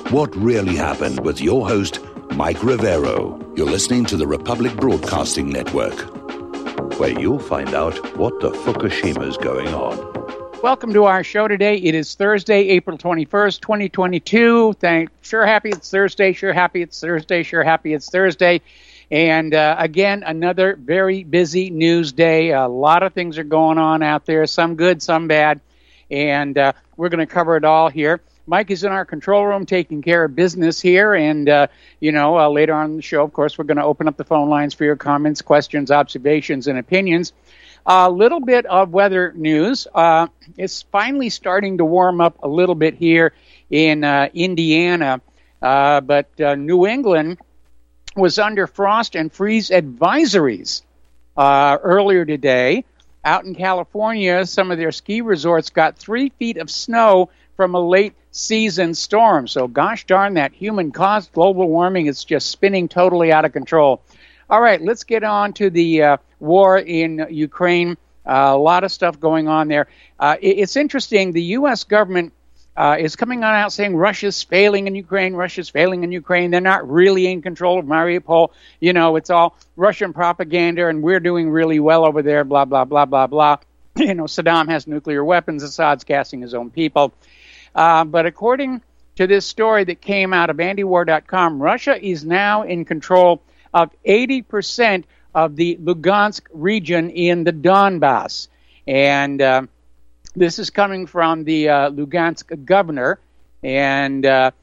What Really Happened with your host, Mike Rivero. You're listening to the Republic Broadcasting Network, where you'll find out what the Fukushima's going on. Welcome to our show today. It is Thursday, April 21st, 2022. Sure happy it's Thursday, sure happy it's Thursday, sure happy it's Thursday. And again, another very busy news day. A lot of things are going on out there, some good, some bad. And we're going to cover it all here. Mike is in our control room taking care of business here. And, later on in the show, of course, we're going to open up the phone lines for your comments, questions, observations, and opinions. A little bit of weather news. It's finally starting to warm up a little bit here in Indiana. But New England was under frost and freeze advisories earlier today. Out in California, some of their ski resorts got 3 feet of snow from a late season storm. So gosh darn, that human-caused global warming is just spinning totally out of control. All right, let's get on to the war in Ukraine. A lot of stuff going on there. It's interesting. The U.S. government is coming on out saying Russia's failing in Ukraine. Russia's failing in Ukraine. They're not really in control of Mariupol. You know, it's all Russian propaganda, and we're doing really well over there, blah, blah, blah, blah, blah. You know, Saddam has nuclear weapons. Assad's gassing his own people. But according to this story that came out of antiwar.com, Russia is now in control of 80% of the Lugansk region in the Donbass. And this is coming from the Lugansk governor. And,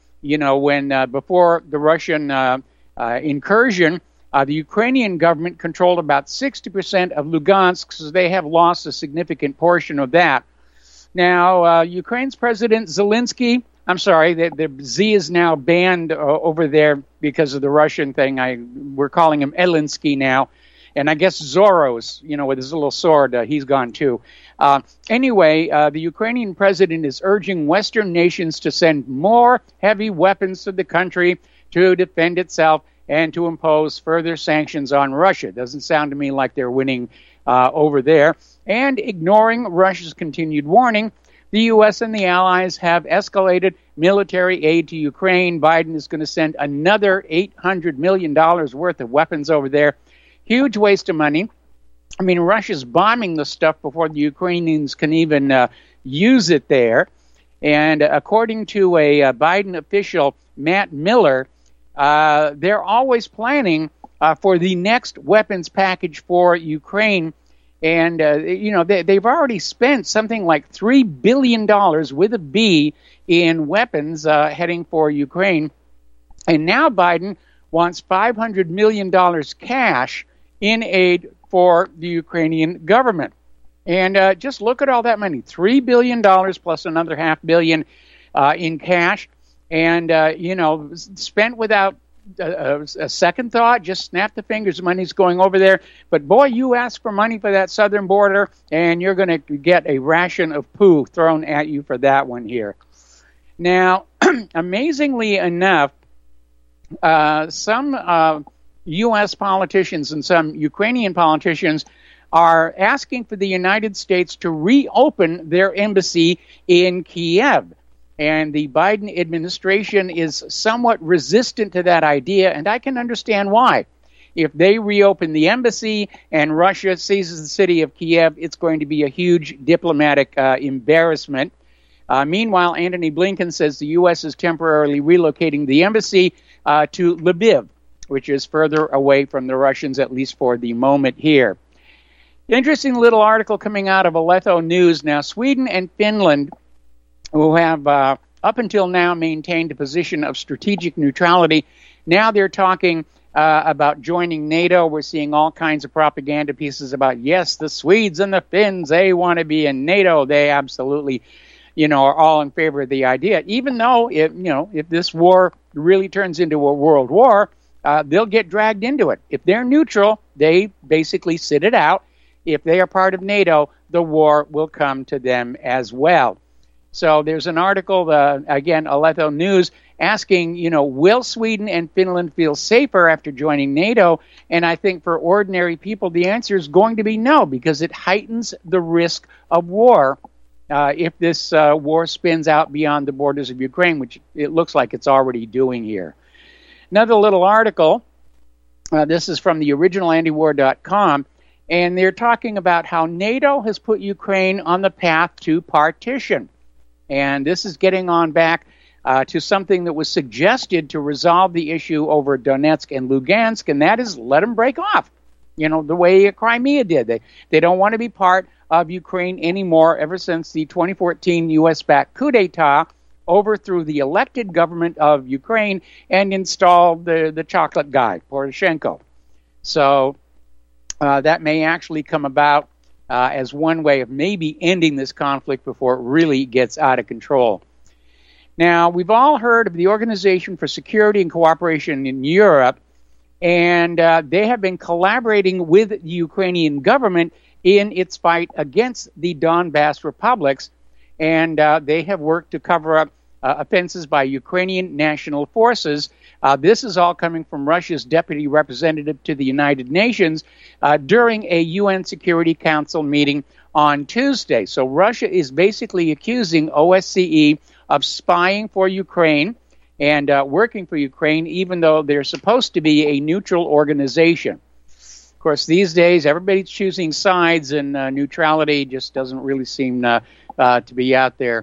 before the Russian incursion, the Ukrainian government controlled about 60% of Lugansk, so they have lost a significant portion of that. Now, Ukraine's President Zelensky, I'm sorry, the Z is now banned over there because of the Russian thing. We're calling him Elinsky now. And I guess Zoros, with his little sword, he's gone too. Anyway, the Ukrainian president is urging Western nations to send more heavy weapons to the country to defend itself and to impose further sanctions on Russia. Doesn't sound to me like they're winning over there. And ignoring Russia's continued warning, the U.S. and the allies have escalated military aid to Ukraine. Biden is going to send another $800 million worth of weapons over there. Huge waste of money. I mean, Russia's bombing the stuff before the Ukrainians can even use it there. And according to a Biden official, Matt Miller, they're always planning for the next weapons package for Ukraine. And, they've already spent something like $3 billion with a B in weapons heading for Ukraine. And now Biden wants $500 million cash in aid for the Ukrainian government. And just look at all that money, $3 billion plus another $500 million in cash. And, spent without a second thought, just snap the fingers, money's going over there. But boy, you ask for money for that southern border, and you're going to get a ration of poo thrown at you for that one here. Now, amazingly enough, some U.S. politicians and some Ukrainian politicians are asking for the United States to reopen their embassy in Kiev. And the Biden administration is somewhat resistant to that idea, and I can understand why. If they reopen the embassy and Russia seizes the city of Kiev, it's going to be a huge diplomatic embarrassment. Meanwhile, Antony Blinken says the U.S. is temporarily relocating the embassy to Lviv, which is further away from the Russians, at least for the moment here. Interesting little article coming out of Aletho News. Now, Sweden and Finland, who have up until now maintained a position of strategic neutrality, now they're talking about joining NATO. We're seeing all kinds of propaganda pieces about, yes, the Swedes and the Finns, they want to be in NATO. They absolutely, are all in favor of the idea. Even though, if this war really turns into a world war, they'll get dragged into it. If they're neutral, they basically sit it out. If they are part of NATO, the war will come to them as well. So there's an article, again, Aletho News, asking, will Sweden and Finland feel safer after joining NATO? And I think for ordinary people, the answer is going to be no, because it heightens the risk of war if this war spins out beyond the borders of Ukraine, which it looks like it's already doing here. Another little article, this is from the original antiwar.com, and they're talking about how NATO has put Ukraine on the path to partition. And this is getting on back to something that was suggested to resolve the issue over Donetsk and Lugansk, and that is let them break off, the way Crimea did. They don't want to be part of Ukraine anymore ever since the 2014 U.S.-backed coup d'etat overthrew the elected government of Ukraine and installed the chocolate guy, Poroshenko. So that may actually come about as one way of maybe ending this conflict before it really gets out of control. Now, we've all heard of the Organization for Security and Cooperation in Europe, and they have been collaborating with the Ukrainian government in its fight against the Donbass republics, and they have worked to cover up offenses by Ukrainian national forces. This is all coming from Russia's deputy representative to the United Nations during a UN Security Council meeting on Tuesday. So Russia is basically accusing OSCE of spying for Ukraine and working for Ukraine, even though they're supposed to be a neutral organization. Of course, these days, everybody's choosing sides, and neutrality just doesn't really seem to be out there.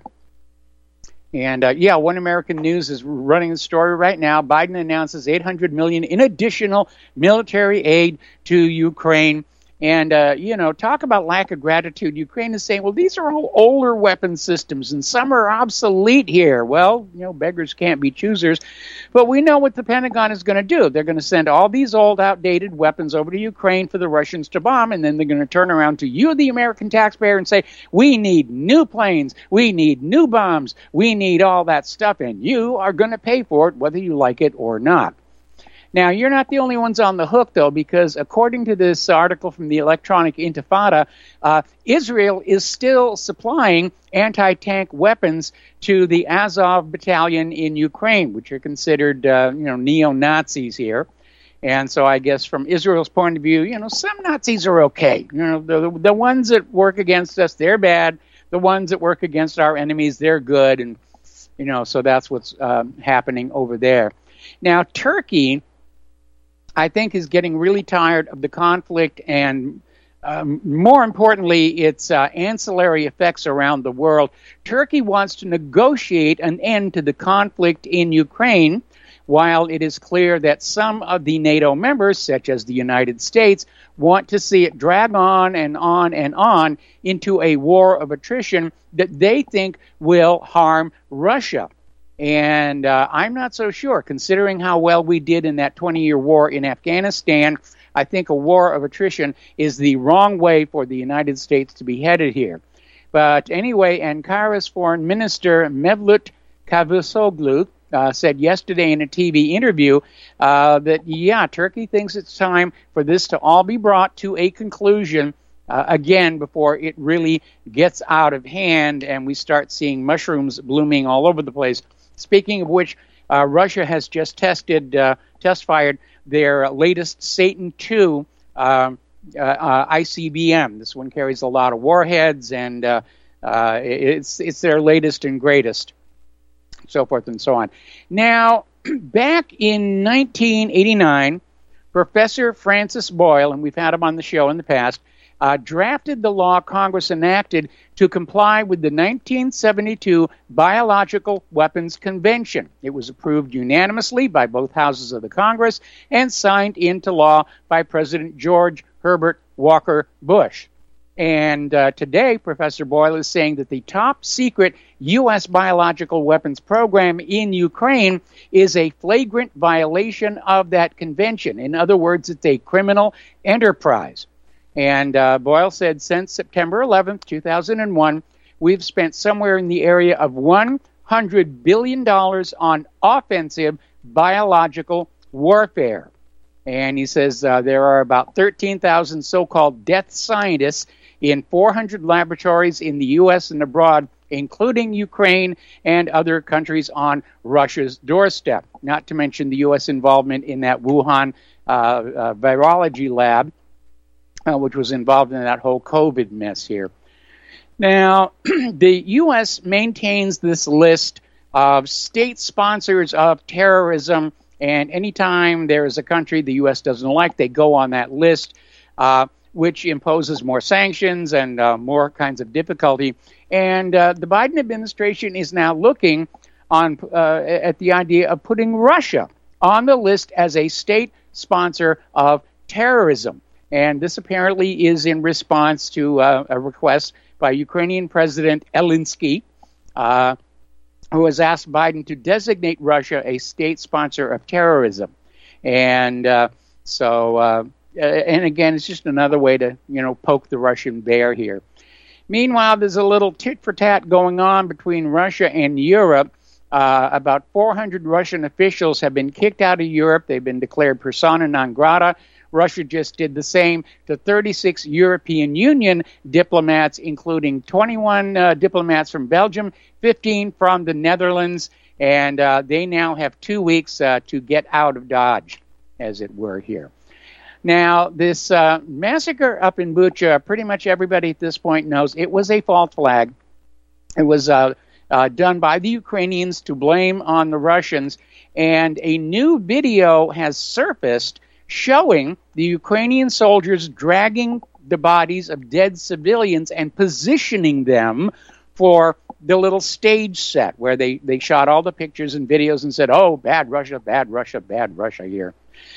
And, One American News is running the story right now. Biden announces $800 million in additional military aid to Ukraine. And, talk about lack of gratitude. Ukraine is saying, well, these are all older weapon systems, and some are obsolete here. Well, beggars can't be choosers. But we know what the Pentagon is going to do. They're going to send all these old, outdated weapons over to Ukraine for the Russians to bomb, and then they're going to turn around to you, the American taxpayer, and say, we need new planes, we need new bombs, we need all that stuff, and you are going to pay for it, whether you like it or not. Now, you're not the only ones on the hook, though, because according to this article from the Electronic Intifada, Israel is still supplying anti-tank weapons to the Azov battalion in Ukraine, which are considered, neo-Nazis here. And so I guess from Israel's point of view, some Nazis are okay. The ones that work against us, they're bad. The ones that work against our enemies, they're good. And, so that's what's happening over there. Now, Turkey, I think, is getting really tired of the conflict and, more importantly, its ancillary effects around the world. Turkey wants to negotiate an end to the conflict in Ukraine, while it is clear that some of the NATO members, such as the United States, want to see it drag on and on and on into a war of attrition that they think will harm Russia. And I'm not so sure. Considering how well we did in that 20-year war in Afghanistan, I think a war of attrition is the wrong way for the United States to be headed here. But anyway, Ankara's foreign minister, Mevlut Cavusoglu, said yesterday in a TV interview that, Turkey thinks it's time for this to all be brought to a conclusion again before it really gets out of hand and we start seeing mushrooms blooming all over the place. Speaking of which, Russia has just test-fired their latest Satan II ICBM. This one carries a lot of warheads, and it's their latest and greatest, so forth and so on. Now, back in 1989, Professor Francis Boyle, and we've had him on the show in the past, drafted the law Congress enacted to comply with the 1972 Biological Weapons Convention. It was approved unanimously by both houses of the Congress and signed into law by President George Herbert Walker Bush. And today, Professor Boyle is saying that the top secret U.S. biological weapons program in Ukraine is a flagrant violation of that convention. In other words, it's a criminal enterprise. And Boyle said since September 11th, 2001, we've spent somewhere in the area of $100 billion on offensive biological warfare. And he says there are about 13,000 so-called death scientists in 400 laboratories in the U.S. and abroad, including Ukraine and other countries on Russia's doorstep, not to mention the U.S. involvement in that Wuhan virology lab, which was involved in that whole COVID mess here. Now, the U.S. maintains this list of state sponsors of terrorism, and anytime there is a country the U.S. doesn't like, they go on that list, which imposes more sanctions and more kinds of difficulty. And the Biden administration is now looking at the idea of putting Russia on the list as a state sponsor of terrorism. And this apparently is in response to a request by Ukrainian President Zelensky, who has asked Biden to designate Russia a state sponsor of terrorism. And and again, it's just another way to, poke the Russian bear here. Meanwhile, there's a little tit-for-tat going on between Russia and Europe. About 400 Russian officials have been kicked out of Europe. They've been declared persona non grata. Russia just did the same to 36 European Union diplomats, including 21 diplomats from Belgium, 15 from the Netherlands, and they now have 2 weeks to get out of Dodge, as it were, here. Now, this massacre up in Bucha, pretty much everybody at this point knows it was a false flag. It was done by the Ukrainians to blame on the Russians, and a new video has surfaced showing the Ukrainian soldiers dragging the bodies of dead civilians and positioning them for the little stage set where they shot all the pictures and videos and said, "Oh, bad Russia, bad Russia, bad Russia," here.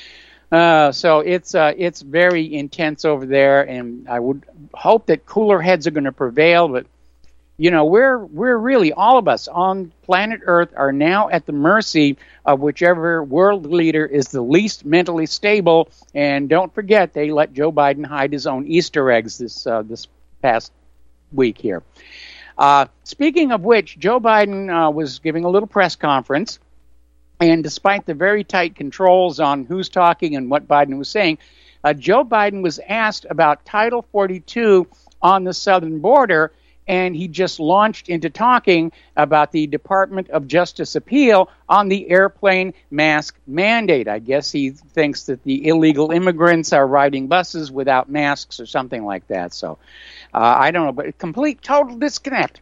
So it's very intense over there, and I would hope that cooler heads are going to prevail, but we're really, all of us on planet Earth are now at the mercy of whichever world leader is the least mentally stable. And don't forget, they let Joe Biden hide his own Easter eggs this past week here. Speaking of which, Joe Biden was giving a little press conference, and despite the very tight controls on who's talking and what Biden was saying, Joe Biden was asked about Title 42 on the southern border, and he just launched into talking about the Department of Justice appeal on the airplane mask mandate. I guess he thinks that the illegal immigrants are riding buses without masks or something like that. So I don't know, but complete and total disconnect.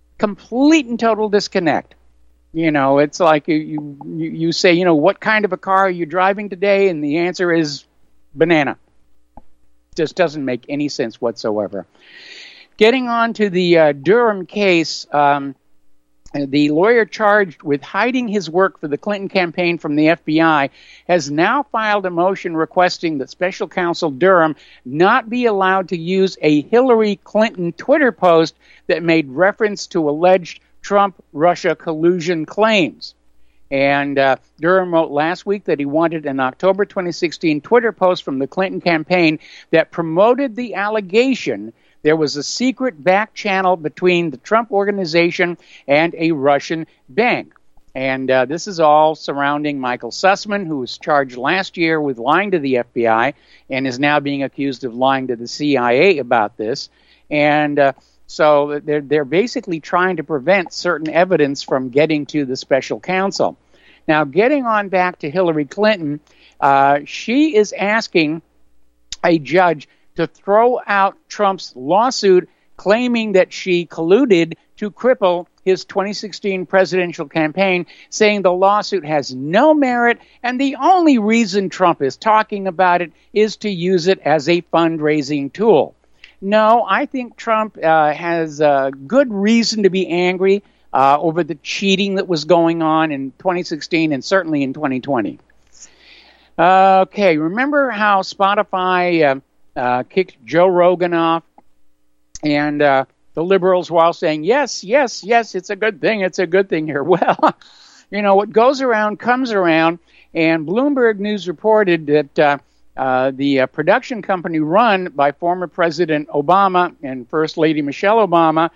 It's like you say, what kind of a car are you driving today? And the answer is banana. Just doesn't make any sense whatsoever. Getting on to the Durham case, the lawyer charged with hiding his work for the Clinton campaign from the FBI has now filed a motion requesting that Special Counsel Durham not be allowed to use a Hillary Clinton Twitter post that made reference to alleged Trump-Russia collusion claims. And Durham wrote last week that he wanted an October 2016 Twitter post from the Clinton campaign that promoted the allegation there was a secret back channel between the Trump organization and a Russian bank. And this is all surrounding Michael Sussman, who was charged last year with lying to the FBI and is now being accused of lying to the CIA about this. And so they're basically trying to prevent certain evidence from getting to the special counsel. Now, getting on back to Hillary Clinton, she is asking a judge to throw out Trump's lawsuit claiming that she colluded to cripple his 2016 presidential campaign, saying the lawsuit has no merit and the only reason Trump is talking about it is to use it as a fundraising tool. No, I think Trump has good reason to be angry over the cheating that was going on in 2016 and certainly in 2020. Okay, remember how Spotify kicked Joe Rogan off, and the liberals were all saying, yes, it's a good thing here. Well, what goes around comes around, and Bloomberg News reported that the production company run by former President Obama and First Lady Michelle Obama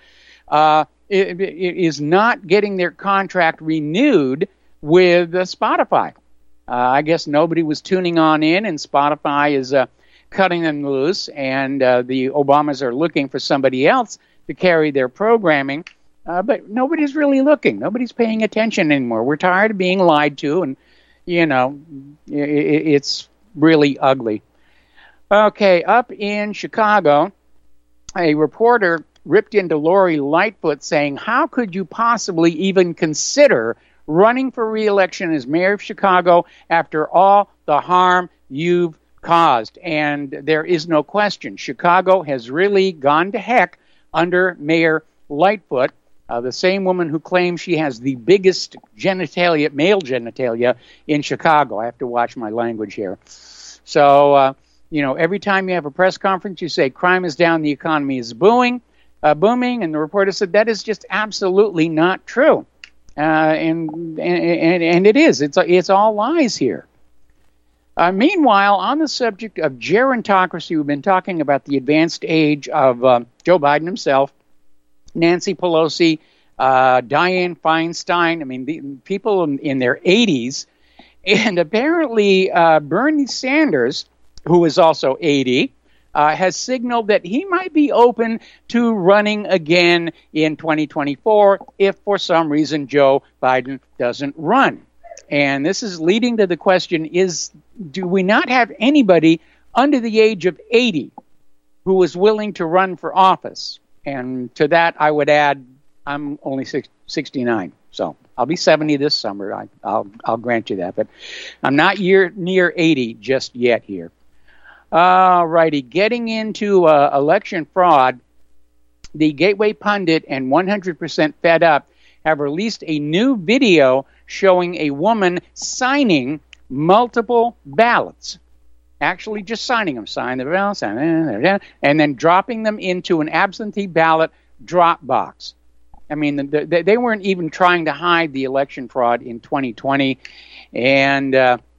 is not getting their contract renewed with Spotify. I guess nobody was tuning on in, and Spotify is cutting them loose, and the Obamas are looking for somebody else to carry their programming, but nobody's really looking. Nobody's paying attention anymore. We're tired of being lied to, and, it's really ugly. Okay, up in Chicago, a reporter ripped into Lori Lightfoot saying, how could you possibly even consider running for re-election as mayor of Chicago after all the harm you've caused? And there is no question. Chicago has really gone to heck under Mayor Lightfoot, the same woman who claims she has the biggest genitalia, male genitalia in Chicago. I have to watch my language here. So, every time you have a press conference, you say crime is down, the economy is booming, and the reporter said that is just absolutely not true. And it is. It's all lies here. Meanwhile, on the subject of gerontocracy, we've been talking about the advanced age of Joe Biden himself, Nancy Pelosi, Dianne Feinstein. I mean, the people in their 80s. And apparently Bernie Sanders, who is also 80, has signaled that he might be open to running again in 2024 if for some reason Joe Biden doesn't run. And this is leading to the question, do we not have anybody under the age of 80 who is willing to run for office? And to that, I would add, I'm only 69, so I'll be 70 this summer. I'll grant you that, but I'm not near 80 just yet here. All righty, getting into election fraud, the Gateway Pundit and 100% Fed Up have released a new video showing a woman signing multiple ballots. Actually just signing them, sign the ballots, and then dropping them into an absentee ballot drop box. I mean, they weren't even trying to hide the election fraud in 2020. And,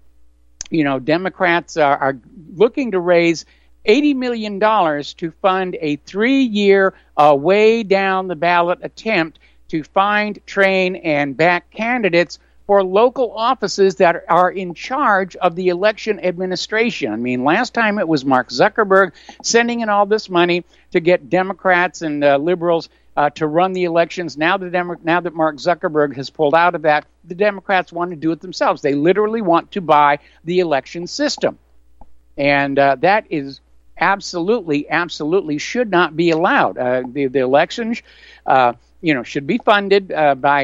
Democrats are looking to raise $80 million to fund a 3-year way down the ballot attempt to find, train, and back candidates for local offices that are in charge of the election administration. I mean, last time it was Mark Zuckerberg sending in all this money to get Democrats and liberals to run the elections. Now that Mark Zuckerberg has pulled out of that, the Democrats want to do it themselves. They literally want to buy the election system. And that is absolutely should not be allowed. The elections, should be funded by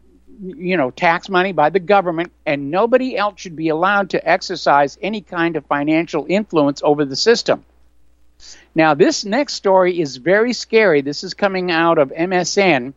tax money by the government, and nobody else should be allowed to exercise any kind of financial influence over the system. Now, this next story is very scary. This is coming out of MSN.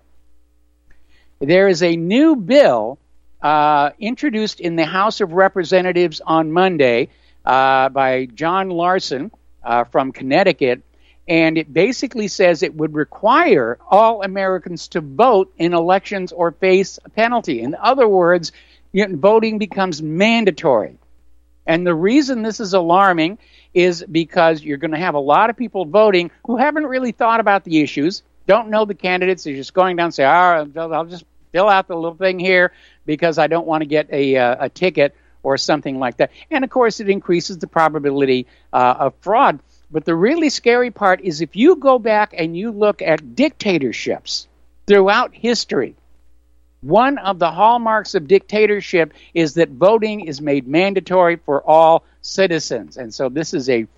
There is a new bill introduced in the House of Representatives on Monday by John Larson from Connecticut, and it basically says it would require all Americans to vote in elections or face a penalty. In other words, voting becomes mandatory. And the reason this is alarming is because you're going to have a lot of people voting who haven't really thought about the issues, don't know the candidates. They're just going down and say, I'll just fill out the little thing here because I don't want to get a ticket or something like that. And, of course, it increases the probability of fraud. But the really scary part is if you go back and you look at dictatorships throughout history, one of the hallmarks of dictatorship is that voting is made mandatory for all citizens. And so this is a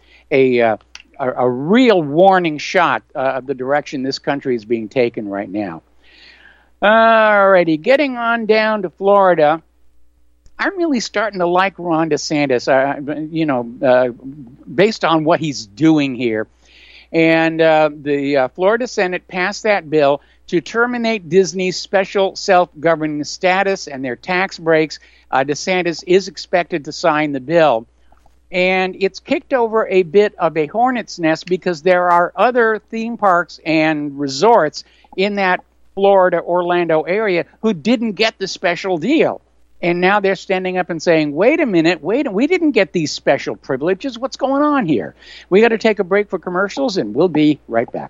real warning shot of the direction this country is being taken right now. All righty, getting on down to Florida. I'm really starting to like Ron DeSantis, based on what he's doing here. And the Florida Senate passed that bill to terminate Disney's special self-governing status and their tax breaks. DeSantis is expected to sign the bill. And it's kicked over a bit of a hornet's nest because there are other theme parks and resorts in that Florida, Orlando area who didn't get the special deal. And now they're standing up and saying, wait a minute, we didn't get these special privileges. What's going on here? We got to take a break for commercials, and we'll be right back.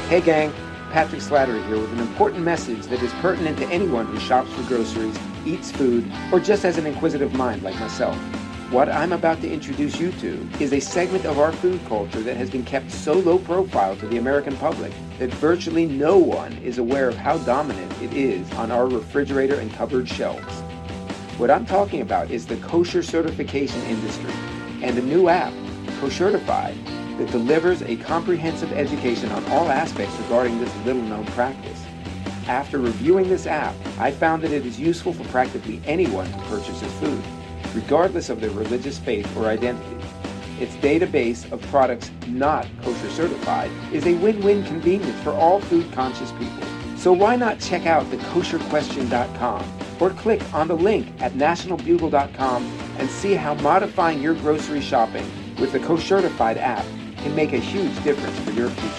Hey gang, Patrick Slattery here with an important message that is pertinent to anyone who shops for groceries, eats food, or just has an inquisitive mind like myself. What I'm about to introduce you to is a segment of our food culture that has been kept so low profile to the American public that virtually no one is aware of how dominant it is on our refrigerator and cupboard shelves. What I'm talking about is the kosher certification industry and a new app, Koshertified, that delivers a comprehensive education on all aspects regarding this little-known practice. After reviewing this app, I found that it is useful for practically anyone who purchases food, regardless of their religious faith or identity. Its database of products not kosher certified is a win-win convenience for all food-conscious people. So why not check out thekosherquestion.com or click on the link at nationalbugle.com and see how modifying your grocery shopping with the Koshertified app can make a huge difference for your future.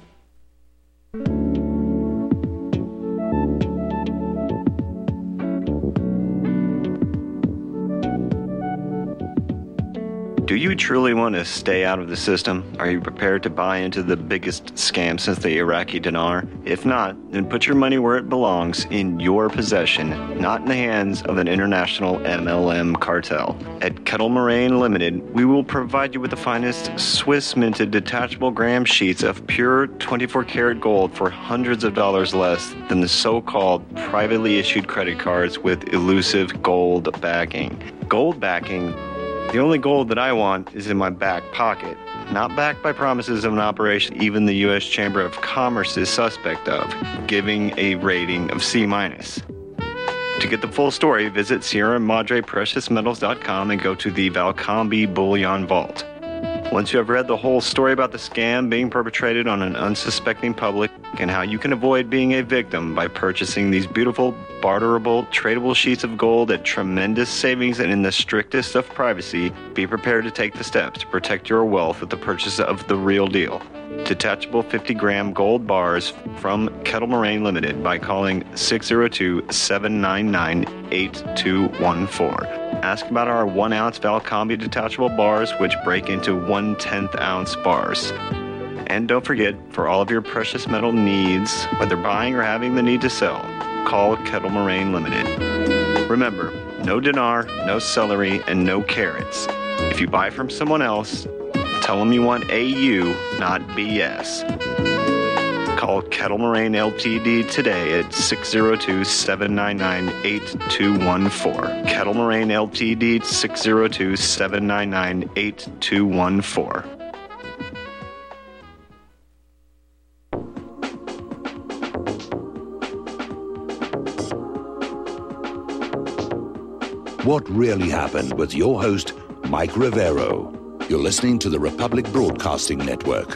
Do you truly want to stay out of the system? Are you prepared to buy into the biggest scam since the Iraqi dinar? If not, then put your money where it belongs, in your possession, not in the hands of an international MLM cartel. At Kettle Moraine Limited, we will provide you with the finest Swiss-minted detachable gram sheets of pure 24-karat gold for hundreds of dollars less than the so-called privately issued credit cards with elusive gold backing. Gold backing? The only gold that I want is in my back pocket, not backed by promises of an operation even the U.S. Chamber of Commerce is suspect of, giving a rating of C-. To get the full story, visit Sierra Madre PreciousMetals.com and go to the Valcambi Bullion Vault. Once you have read the whole story about the scam being perpetrated on an unsuspecting public and how you can avoid being a victim by purchasing these beautiful, barterable, tradable sheets of gold at tremendous savings and in the strictest of privacy, be prepared to take the steps to protect your wealth with the purchase of the real deal. Detachable 50-gram gold bars from Kettle Moraine Limited by calling 602-799-8214. Ask about our 1-ounce Valcambi detachable bars, which break into 1/10-ounce bars. And don't forget, for all of your precious metal needs, whether buying or having the need to sell, call Kettle Moraine Limited. Remember, no dinar, no celery, and no carrots. If you buy from someone else, tell them you want AU, not BS. Call Kettle Moraine Ltd. today at 602-799-8214. Kettle Moraine Ltd. 602-799-8214. What really happened with your host, Mike Rivero. You're listening to the Republic Broadcasting Network.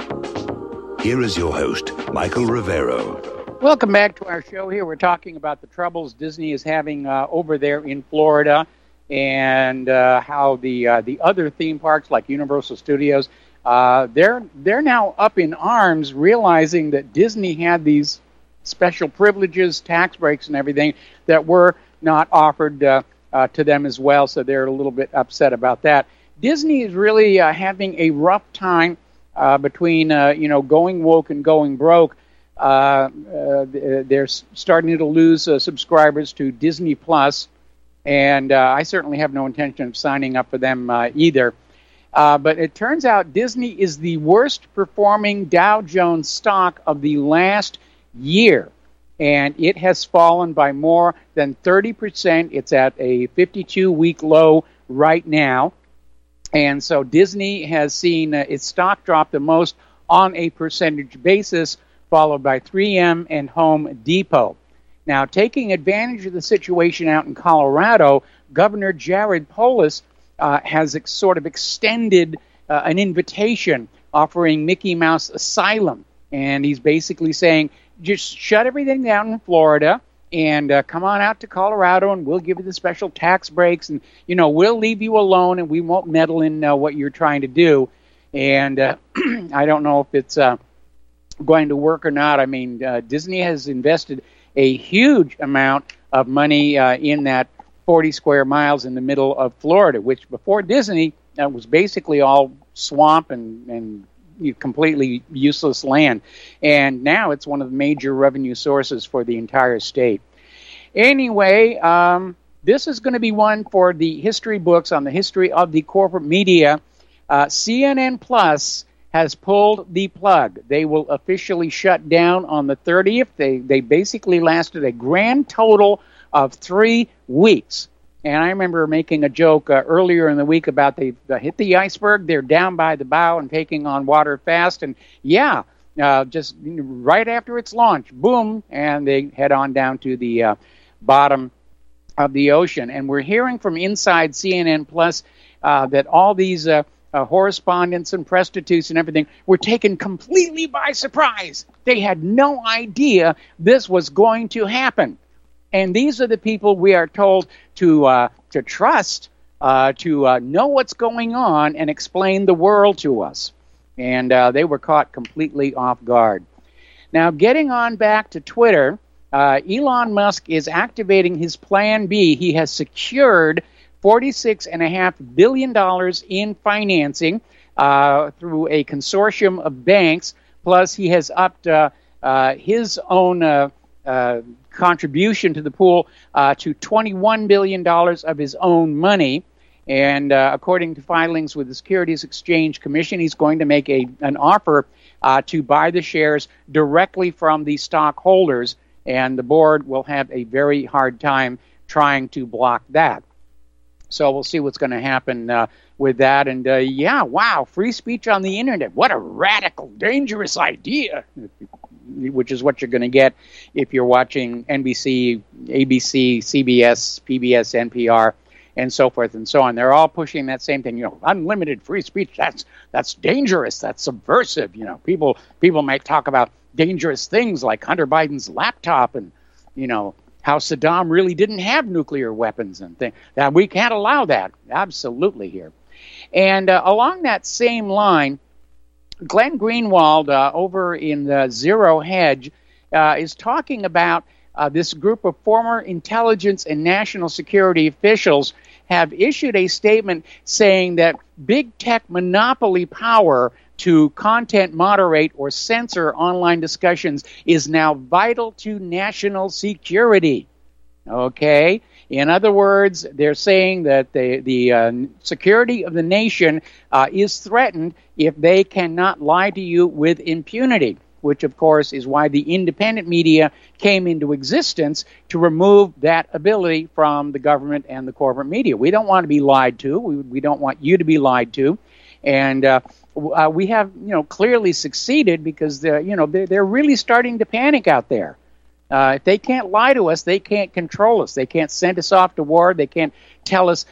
Here is your host, Michael Rivero. Welcome back to our show here. We're talking about the troubles Disney is having over there in Florida and how the other theme parks like Universal Studios, they're now up in arms realizing that Disney had these special privileges, tax breaks and everything that were not offered to them as well, so they're a little bit upset about that. Disney is really having a rough time between going woke and going broke. They're starting to lose subscribers to Disney Plus, and I certainly have no intention of signing up for them either. But it turns out Disney is the worst performing Dow Jones stock of the last year, and it has fallen by more than 30%. It's at a 52-week low right now. And so Disney has seen its stock drop the most on a percentage basis, followed by 3M and Home Depot. Now, taking advantage of the situation out in Colorado, Governor Jared Polis has sort of extended an invitation offering Mickey Mouse asylum. And he's basically saying, just shut everything down in Florida and come on out to Colorado, and we'll give you the special tax breaks, and we'll leave you alone, and we won't meddle in what you're trying to do. And I don't know if it's going to work or not. I mean, Disney has invested a huge amount of money in that 40 square miles in the middle of Florida, which before Disney was basically all swamp and completely useless land. And now it's one of the major revenue sources for the entire state. Anyway, this is going to be one for the history books on the history of the corporate media. CNN Plus has pulled the plug. They will officially shut down on the 30th. They basically lasted a grand total of 3 weeks. And I remember making a joke earlier in the week about they hit the iceberg, they're down by the bow and taking on water fast. And just right after its launch, boom, and they head on down to the bottom of the ocean. And we're hearing from inside CNN Plus that all these correspondents and prostitutes and everything were taken completely by surprise. They had no idea this was going to happen. And these are the people we are told to trust, to know what's going on and explain the world to us. And they were caught completely off guard. Now, getting on back to Twitter, Elon Musk is activating his Plan B. He has secured $46.5 billion in financing through a consortium of banks. Plus, he has upped his own contribution to the pool to $21 billion of his own money. And according to filings with the Securities Exchange Commission, he's going to make an offer to buy the shares directly from the stockholders. And the board will have a very hard time trying to block that. So we'll see what's going to happen with that. And wow, free speech on the internet. What a radical, dangerous idea, which is what you're going to get if you're watching NBC, ABC, CBS, PBS, NPR, and so forth and so on. They're all pushing that same thing. Unlimited free speech. That's dangerous. That's subversive. People might talk about dangerous things like Hunter Biden's laptop and, how Saddam really didn't have nuclear weapons and things. That we can't allow that. Absolutely here. And along that same line, Glenn Greenwald over in the Zero Hedge is talking about this group of former intelligence and national security officials have issued a statement saying that big tech monopoly power to content moderate or censor online discussions is now vital to national security. Okay? In other words, they're saying that the security of the nation is threatened if they cannot lie to you with impunity, which, of course, is why the independent media came into existence, to remove that ability from the government and the corporate media. We don't want to be lied to. We don't want you to be lied to. And we have, clearly succeeded because they're really starting to panic out there. If they can't lie to us, they can't control us. They can't send us off to war. They can't tell us,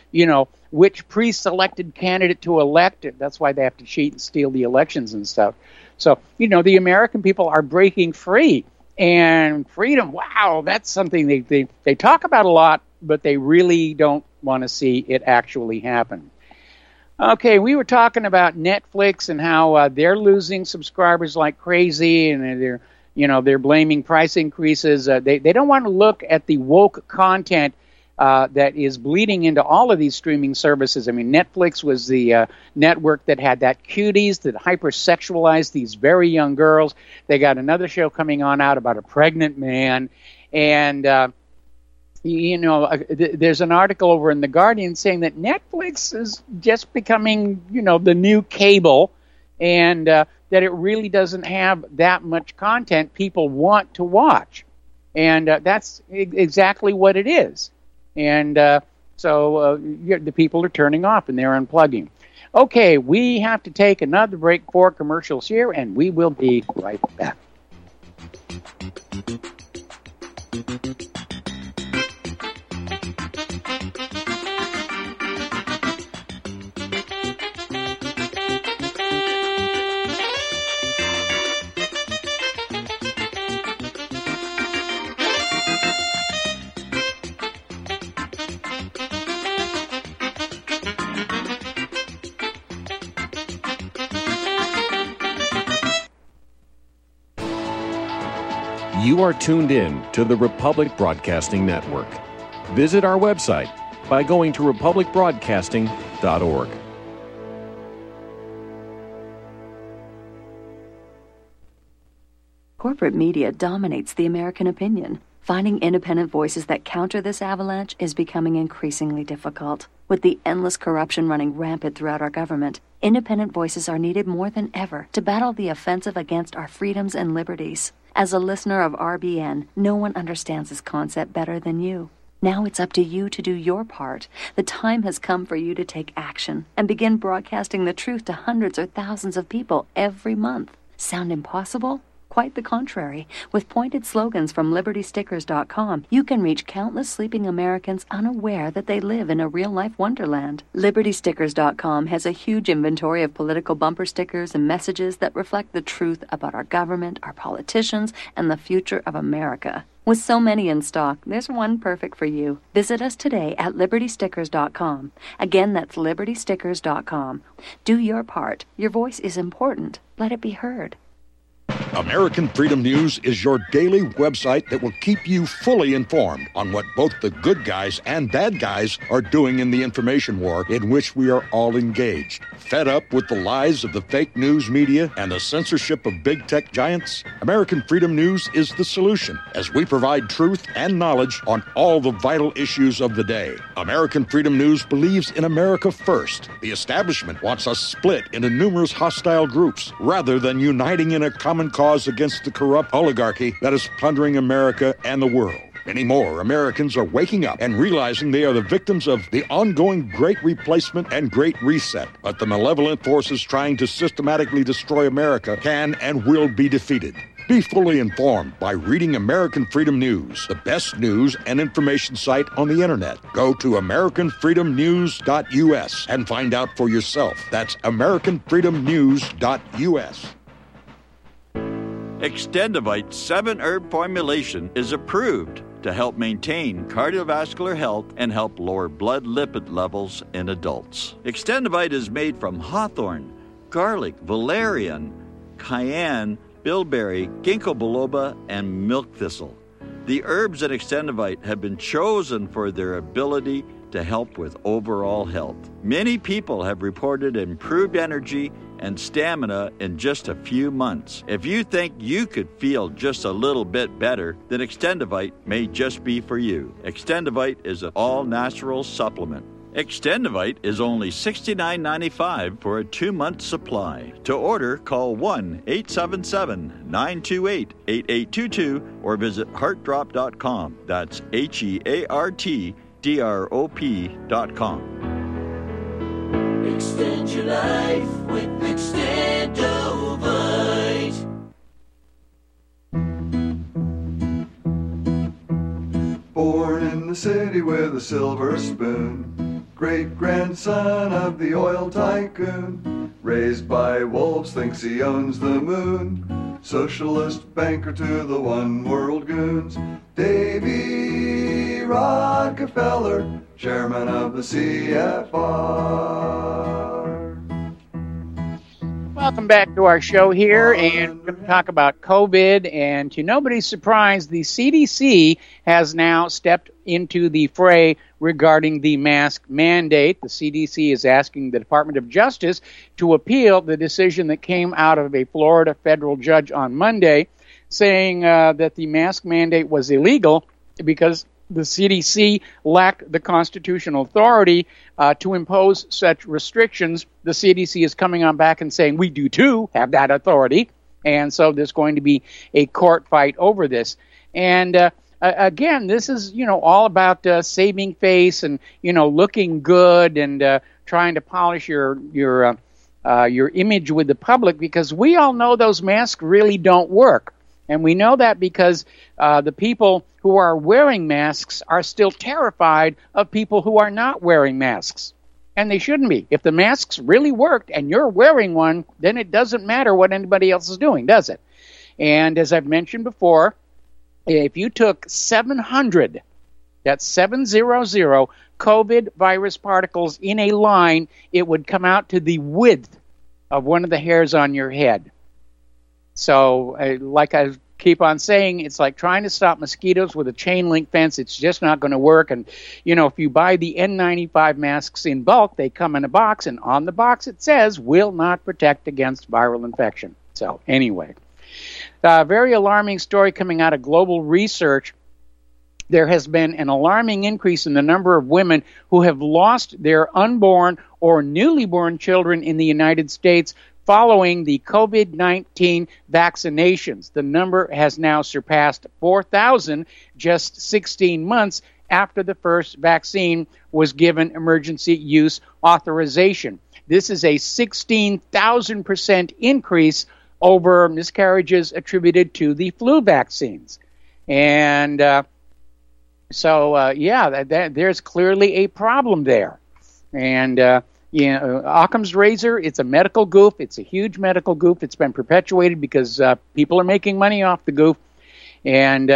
which pre-selected candidate to elect. That's why they have to cheat and steal the elections and stuff. So, the American people are breaking free. And freedom, wow, that's something they talk about a lot, but they really don't want to see it actually happen. Okay, we were talking about Netflix and how they're losing subscribers like crazy, and they're blaming price increases. They don't want to look at the woke content that is bleeding into all of these streaming services. I mean, Netflix was the network that had that Cuties that hypersexualized these very young girls. They got another show coming on out about a pregnant man, and there's an article over in The Guardian saying that Netflix is just becoming, the new cable, and that it really doesn't have that much content people want to watch. And that's exactly what it is. And so the people are turning off and they're unplugging. Okay, we have to take another break for commercials here, and we will be right back. You are tuned in to the Republic Broadcasting Network. Visit our website by going to republicbroadcasting.org. Corporate media dominates the American opinion. Finding independent voices that counter this avalanche is becoming increasingly difficult. With the endless corruption running rampant throughout our government, independent voices are needed more than ever to battle the offensive against our freedoms and liberties. As a listener of RBN, no one understands this concept better than you. Now it's up to you to do your part. The time has come for you to take action and begin broadcasting the truth to hundreds or thousands of people every month. Sound impossible? Quite the contrary. With pointed slogans from LibertyStickers.com, you can reach countless sleeping Americans unaware that they live in a real-life wonderland. LibertyStickers.com has a huge inventory of political bumper stickers and messages that reflect the truth about our government, our politicians, and the future of America. With so many in stock, there's one perfect for you. Visit us today at LibertyStickers.com. Again, that's LibertyStickers.com. Do your part. Your voice is important. Let it be heard. American Freedom News is your daily website that will keep you fully informed on what both the good guys and bad guys are doing in the information war in which we are all engaged. Fed up with the lies of the fake news media and the censorship of big tech giants? American Freedom News is the solution, as we provide truth and knowledge on all the vital issues of the day. American Freedom News believes in America first. The establishment wants us split into numerous hostile groups rather than uniting in a common cause against the corrupt oligarchy that is plundering America and the world. Many more Americans are waking up and realizing they are the victims of the ongoing Great Replacement and Great Reset. But the malevolent forces trying to systematically destroy America can and will be defeated. Be fully informed by reading American Freedom News, the best news and information site on the internet. Go to AmericanFreedomNews.us and find out for yourself. That's AmericanFreedomNews.us. Extendivite 7-herb formulation is approved to help maintain cardiovascular health and help lower blood lipid levels in adults. Extendivite is made from hawthorn, garlic, valerian, cayenne, bilberry, ginkgo biloba, and milk thistle. The herbs in Extendivite have been chosen for their ability to help with overall health. Many people have reported improved energy and stamina in just a few months. If you think you could feel just a little bit better, then Extendivite may just be for you. Extendivite is an all-natural supplement. Extendivite is only $69.95 for a 2-month supply. To order, call 1-877-928-8822 or visit heartdrop.com. That's HEARTDROP.com. Extend your life with Extendovite. Born in the city with a silver spoon, great-grandson of the oil tycoon, raised by wolves, thinks he owns the moon, socialist banker to the one-world goons, Davy Rockefeller, chairman of the CFR. Welcome back to our show here, and we're going to talk about COVID. And to nobody's surprise, the CDC has now stepped into the fray regarding the mask mandate. The CDC is asking the Department of Justice to appeal the decision that came out of a Florida federal judge on Monday, saying that the mask mandate was illegal because the CDC lacked the constitutional authority to impose such restrictions. The CDC is coming on back and saying, we do too have that authority. And so there's going to be a court fight over this. And again, this is, all about saving face and, looking good and trying to polish your image with the public, because we all know those masks really don't work. And we know that because the people who are wearing masks are still terrified of people who are not wearing masks. And they shouldn't be. If the masks really worked and you're wearing one, then it doesn't matter what anybody else is doing, does it? And as I've mentioned before, if you took 700, that's 700 COVID virus particles in a line, it would come out to the width of one of the hairs on your head. So, like I keep on saying, it's like trying to stop mosquitoes with a chain link fence. It's just not going to work. And, if you buy the N95 masks in bulk, they come in a box, and on the box it says, will not protect against viral infection. So, anyway. Very alarming story coming out of Global Research. There has been an alarming increase in the number of women who have lost their unborn or newly born children in the United States following the COVID-19 vaccinations. The number has now surpassed 4,000 just 16 months after the first vaccine was given emergency use authorization. This is a 16,000% increase over miscarriages attributed to the flu vaccines. And there's clearly a problem there. And Occam's razor, it's a medical goof. It's a huge medical goof. It's been perpetuated because people are making money off the goof. And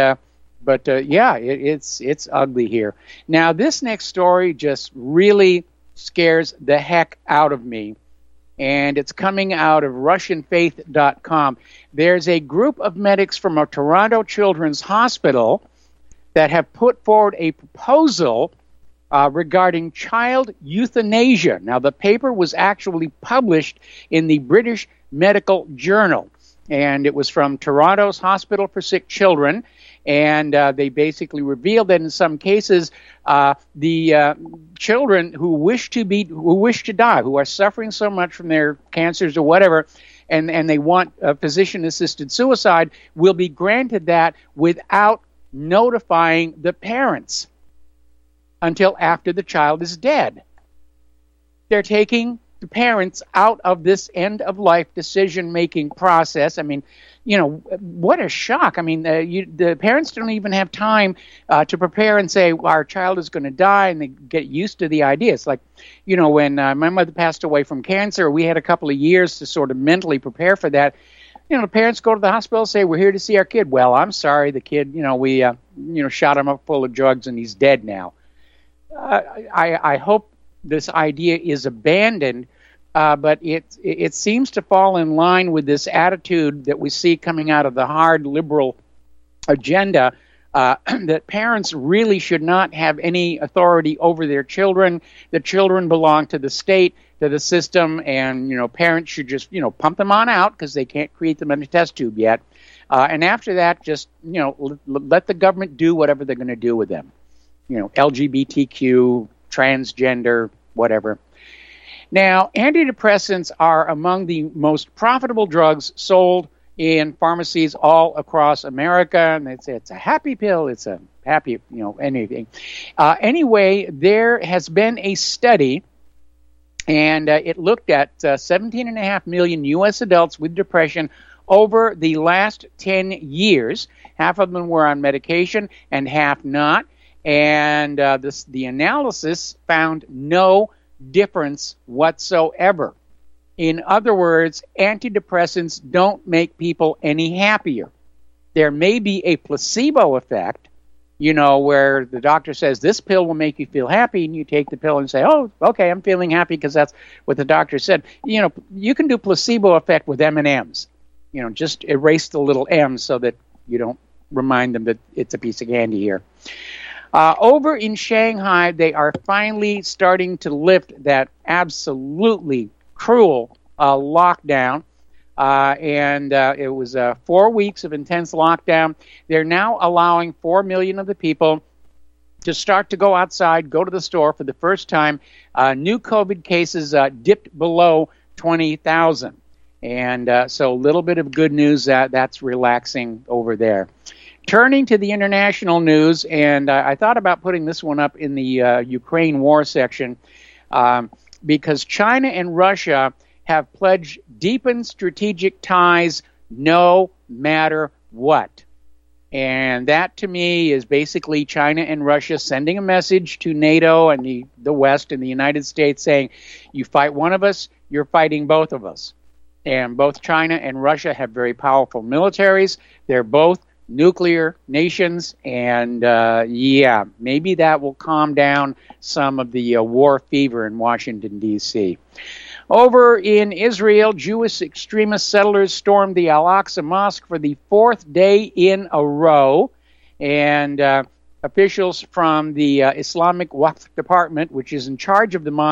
it's ugly here. Now, this next story just really scares the heck out of me. And it's coming out of RussianFaith.com. There's a group of medics from a Toronto Children's Hospital that have put forward a proposal regarding child euthanasia. Now, the paper was actually published in the British Medical Journal, and it was from Toronto's Hospital for Sick Children, and they basically revealed that in some cases, the children who wish to die, who are suffering so much from their cancers or whatever, and they want physician-assisted suicide, will be granted that without notifying the parents until after the child is dead. They're taking the parents out of this end-of-life decision-making process. I mean, what a shock. I mean, the parents don't even have time to prepare and say, well, our child is going to die, and they get used to the idea. It's like, when my mother passed away from cancer, we had a couple of years to sort of mentally prepare for that. The parents go to the hospital and say, we're here to see our kid. Well, I'm sorry, the kid, we shot him up full of drugs and he's dead now. I hope this idea is abandoned, but it seems to fall in line with this attitude that we see coming out of the hard liberal agenda, that parents really should not have any authority over their children. The children belong to the state, to the system, and parents should just pump them on out because they can't create them in a test tube yet. And after that, just let the government do whatever they're going to do with them. LGBTQ, transgender, whatever. Now, antidepressants are among the most profitable drugs sold in pharmacies all across America, and they say it's a happy pill, it's a happy, anything. Anyway, there has been a study, and it looked at 17.5 million U.S. adults with depression over the last 10 years. Half of them were on medication and half not, and the analysis found no difference whatsoever. In other words, antidepressants don't make people any happier. There may be a placebo effect, where the doctor says this pill will make you feel happy, and you take the pill and say, oh, okay, I'm feeling happy because that's what the doctor said. You can do placebo effect with M&Ms. Just erase the little M so that you don't remind them that it's a piece of candy here. Over in Shanghai, they are finally starting to lift that absolutely cruel lockdown, and it was 4 weeks of intense lockdown. They're now allowing 4 million of the people to start to go outside, go to the store for the first time. New COVID cases dipped below 20,000, and so a little bit of good news that's relaxing over there. Turning to the international news, and I thought about putting this one up in the Ukraine war section, because China and Russia have pledged deepened strategic ties no matter what. And that, to me, is basically China and Russia sending a message to NATO and the West and the United States saying, you fight one of us, you're fighting both of us. And both China and Russia have very powerful militaries. They're both nuclear nations, and maybe that will calm down some of the war fever in Washington, D.C. Over in Israel, Jewish extremist settlers stormed the Al-Aqsa Mosque for the fourth day in a row, and officials from the Islamic Waqf Department, which is in charge of the mosque,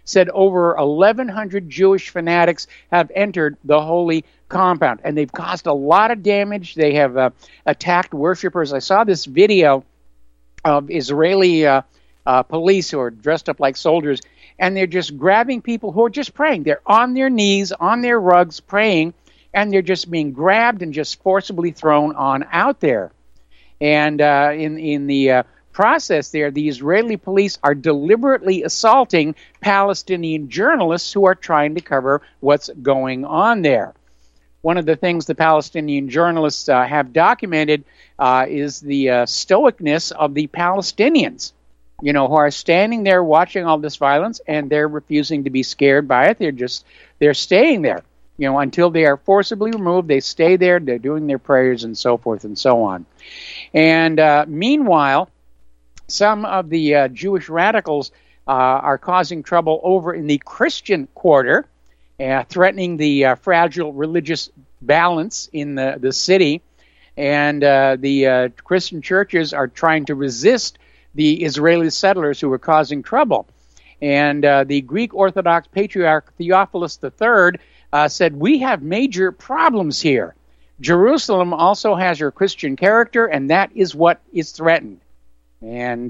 said over 1,100 Jewish fanatics have entered the holy compound, and they've caused a lot of damage. They have attacked worshipers. I saw this video of Israeli police who are dressed up like soldiers, and they're just grabbing people who are just praying. They're on their knees, on their rugs, praying, and they're just being grabbed and just forcibly thrown on out there. And in the process there, the Israeli police are deliberately assaulting Palestinian journalists who are trying to cover what's going on there. One of the things the Palestinian journalists have documented is the stoicness of the Palestinians, who are standing there watching all this violence, and they're refusing to be scared by it. They're staying there, until they are forcibly removed. They stay there. They're doing their prayers and so forth and so on. And meanwhile, some of the Jewish radicals are causing trouble over in the Christian quarter, threatening the fragile religious balance in the city. And the Christian churches are trying to resist the Israeli settlers who are causing trouble. And the Greek Orthodox Patriarch Theophilus III said, "We have major problems here. Jerusalem also has her Christian character, and that is what is threatened." And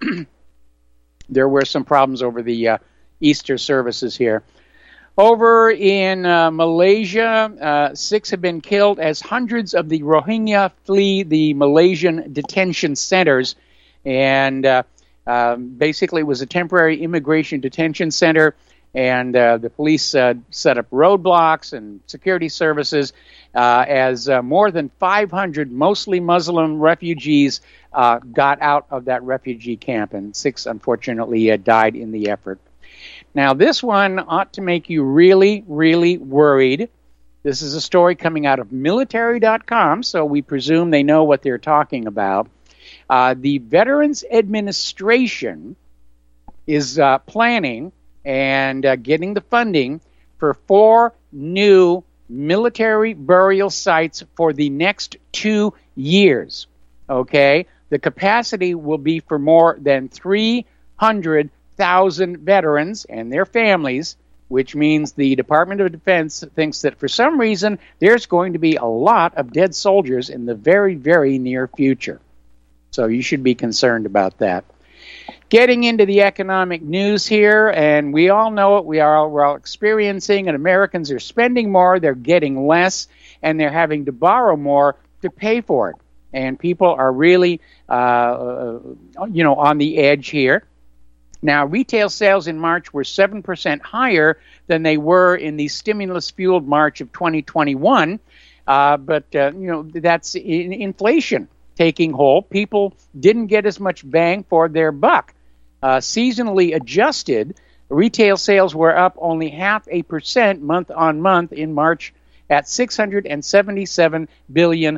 there were some problems over the Easter services here. Over in Malaysia, 6 have been killed as hundreds of the Rohingya flee the Malaysian detention centers. And basically it was a temporary immigration detention center, and the police set up roadblocks and security services as more than 500 mostly Muslim refugees got out of that refugee camp, and 6 unfortunately died in the effort. Now, this one ought to make you really, really worried. This is a story coming out of military.com, so we presume they know what they're talking about. The Veterans Administration is planning and getting the funding for 4 new military burial sites for the next 2 years. Okay? The capacity will be for more than 300,000 veterans and their families, which means the Department of Defense thinks that for some reason there's going to be a lot of dead soldiers in the very, very near future. So you should be concerned about that. Getting into the economic news here, and we all know it, we're all experiencing, and Americans are spending more, they're getting less, and they're having to borrow more to pay for it. And people are really, on the edge here. Now, retail sales in March were 7% higher than they were in the stimulus-fueled March of 2021, but that's inflation taking hold. People didn't get as much bang for their buck. Seasonally adjusted, retail sales were up only 0.5% month on month in March at $677 billion.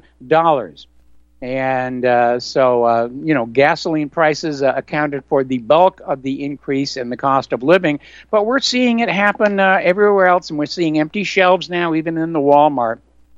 And gasoline prices accounted for the bulk of the increase in the cost of living. But we're seeing it happen everywhere else, and we're seeing empty shelves now, even in the Walmart.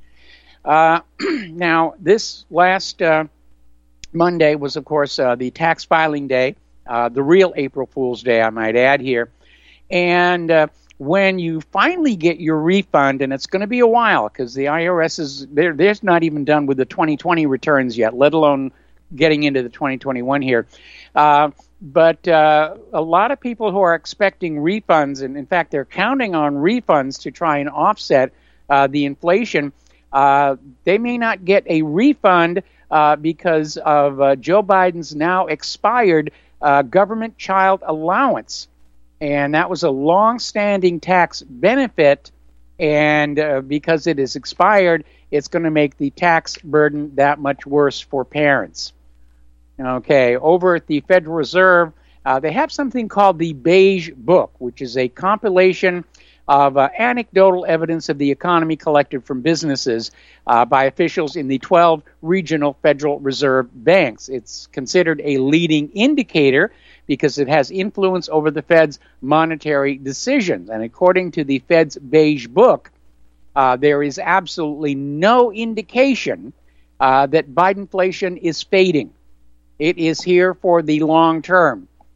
Now, this last Monday was, of course, the tax filing day, the real April Fool's Day, I might add here. And when you finally get your refund, and it's going to be a while because the IRS is they're not even done with the 2020 returns yet, let alone getting into the 2021 here. But a lot of people who are expecting refunds, and in fact they're counting on refunds to try and offset the inflation, they may not get a refund because of Joe Biden's now expired government child allowance. And that was a long-standing tax benefit, and because it is expired, it's going to make the tax burden that much worse for parents. Okay, over at the Federal Reserve, they have something called the Beige Book, which is a compilation of anecdotal evidence of the economy collected from businesses by officials in the 12 regional Federal Reserve banks. It's considered a leading indicator because it has influence over the Fed's monetary decisions. And according to the Fed's Beige Book, there is absolutely no indication that Bidenflation is fading. It is here for the long term.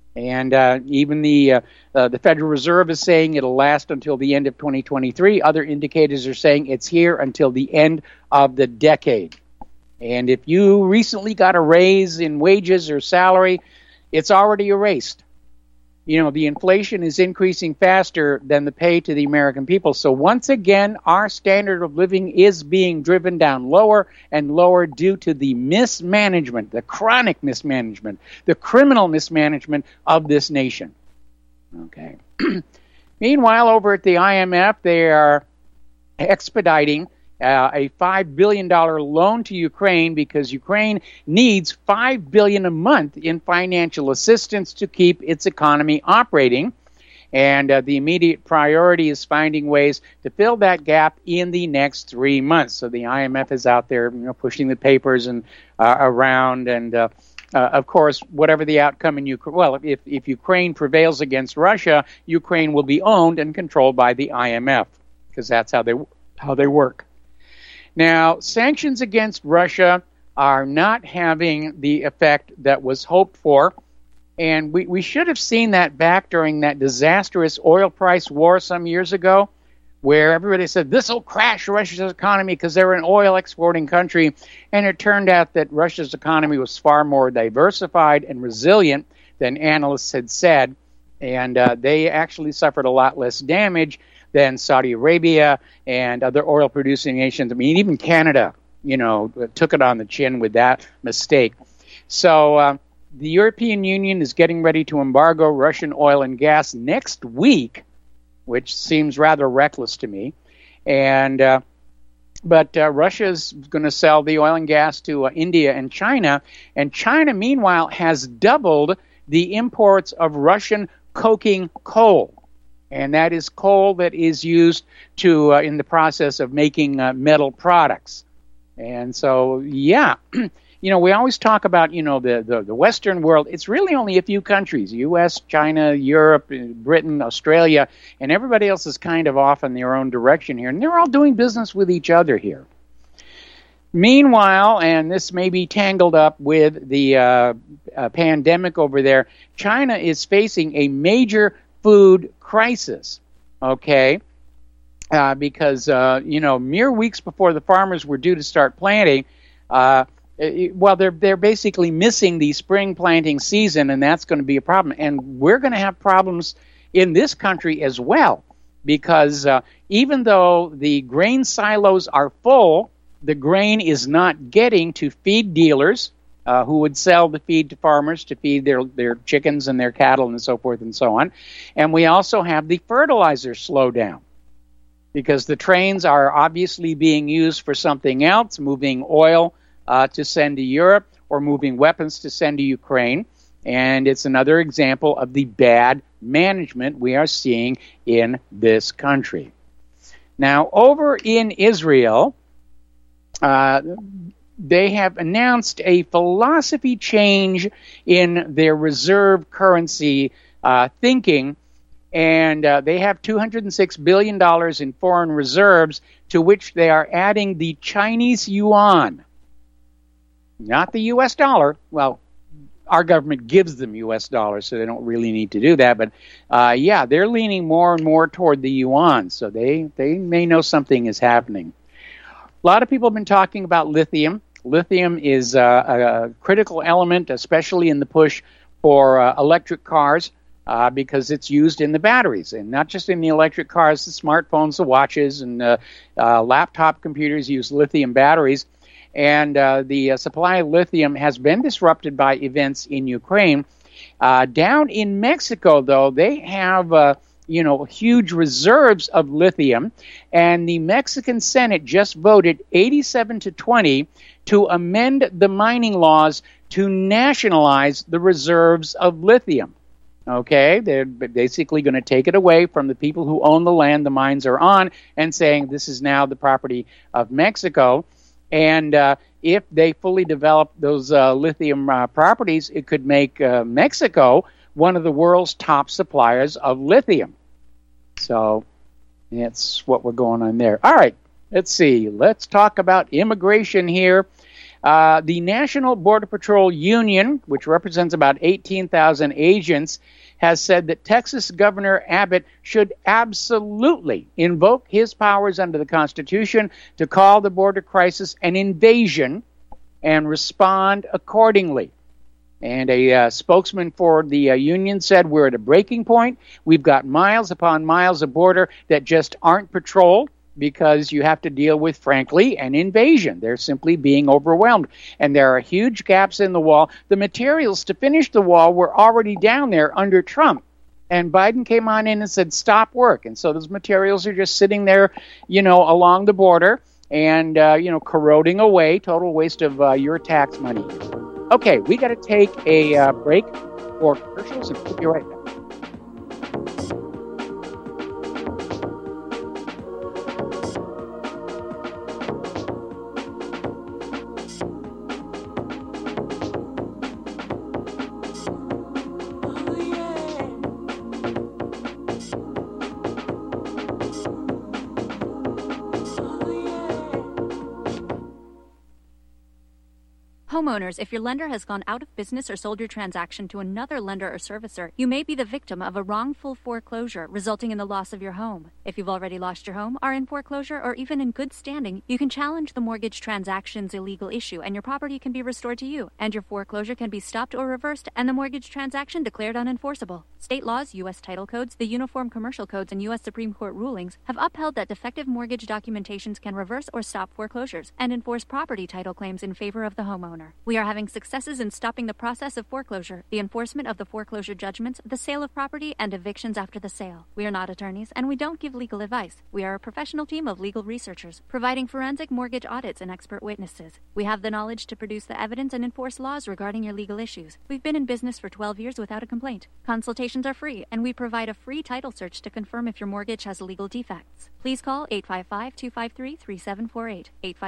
And even the Federal Reserve is saying it'll last until the end of 2023. Other indicators are saying it's here until the end of the decade. And if you recently got a raise in wages or salary, it's already erased. You know, the inflation is increasing faster than the pay to the American people. So once again, our standard of living is being driven down lower and lower due to the mismanagement, the chronic mismanagement, the criminal mismanagement of this nation. Okay. Meanwhile, over at the IMF, they are expediting a $5 billion loan to Ukraine because Ukraine needs $5 billion a month in financial assistance to keep its economy operating. And the immediate priority is finding ways to fill that gap in the next 3 months. So the IMF is out there, pushing the papers and around. And of course, whatever the outcome in Ukraine, well, if Ukraine prevails against Russia, Ukraine will be owned and controlled by the IMF because that's how they work. Now, sanctions against Russia are not having the effect that was hoped for, and we should have seen that back during that disastrous oil price war some years ago, where everybody said, this will crash Russia's economy because they're an oil exporting country, and it turned out that Russia's economy was far more diversified and resilient than analysts had said, and they actually suffered a lot less damage than Saudi Arabia and other oil-producing nations. I mean, even Canada, took it on the chin with that mistake. So the European Union is getting ready to embargo Russian oil and gas next week, which seems rather reckless to me. And but Russia is going to sell the oil and gas to India and China. And China, meanwhile, has doubled the imports of Russian coking coal. And that is coal that is used to in the process of making metal products. And so, yeah, we always talk about, the Western world. It's really only a few countries, U.S., China, Europe, Britain, Australia, and everybody else is kind of off in their own direction here. And they're all doing business with each other here. Meanwhile, and this may be tangled up with the pandemic over there, China is facing a major food crisis, okay? Because, mere weeks before the farmers were due to start planting, they're basically missing the spring planting season, and that's going to be a problem. And we're going to have problems in this country as well, because even though the grain silos are full, the grain is not getting to feed dealers who would sell the feed to farmers to feed their chickens and their cattle and so forth and so on. And we also have the fertilizer slowdown because the trains are obviously being used for something else, moving oil to send to Europe or moving weapons to send to Ukraine. And it's another example of the bad management we are seeing in this country. Now, over in Israel, they have announced a philosophy change in their reserve currency thinking, and they have $206 billion in foreign reserves, to which they are adding the Chinese yuan, not the U.S. dollar. Well, our government gives them U.S. dollars, so they don't really need to do that. But, they're leaning more and more toward the yuan, so they may know something is happening. A lot of people have been talking about lithium. Lithium is a critical element, especially in the push for electric cars, because it's used in the batteries, and not just in the electric cars. The smartphones, the watches, and laptop computers use lithium batteries. And the supply of lithium has been disrupted by events in Ukraine. Down in Mexico, though, they have huge reserves of lithium, and the Mexican Senate just voted 87-20 to amend the mining laws to nationalize the reserves of lithium. Okay, they're basically going to take it away from the people who own the land the mines are on and saying this is now the property of Mexico. And if they fully develop those lithium properties, it could make Mexico one of the world's top suppliers of lithium. So that's what we're going on there. All right, let's see. Let's talk about immigration here. The National Border Patrol Union, which represents about 18,000 agents, has said that Texas Governor Abbott should absolutely invoke his powers under the Constitution to call the border crisis an invasion and respond accordingly. And a spokesman for the union said, we're at a breaking point. We've got miles upon miles of border that just aren't patrolled because you have to deal with, frankly, an invasion. They're simply being overwhelmed. And there are huge gaps in the wall. The materials to finish the wall were already down there under Trump. And Biden came on in and said, stop work. And so those materials are just sitting there, along the border and, corroding away. Total waste of your tax money. Okay, we got to take a break for commercials, and we'll be right back. Homeowners, if your lender has gone out of business or sold your transaction to another lender or servicer, you may be the victim of a wrongful foreclosure, resulting in the loss of your home. If you've already lost your home, are in foreclosure, or even in good standing, you can challenge the mortgage transaction's illegal issue, and your property can be restored to you, and your foreclosure can be stopped or reversed, and the mortgage transaction declared unenforceable. State laws, U.S. title codes, the Uniform Commercial Codes, and U.S. Supreme Court rulings have upheld that defective mortgage documentations can reverse or stop foreclosures and enforce property title claims in favor of the homeowner. We are having successes in stopping the process of foreclosure, the enforcement of the foreclosure judgments, the sale of property, and evictions after the sale. We are not attorneys, and we don't give legal advice. We are a professional team of legal researchers, providing forensic mortgage audits and expert witnesses. We have the knowledge to produce the evidence and enforce laws regarding your legal issues. We've been in business for 12 years without a complaint. Consultations are free, and we provide a free title search to confirm if your mortgage has legal defects. Please call 855-253-3748.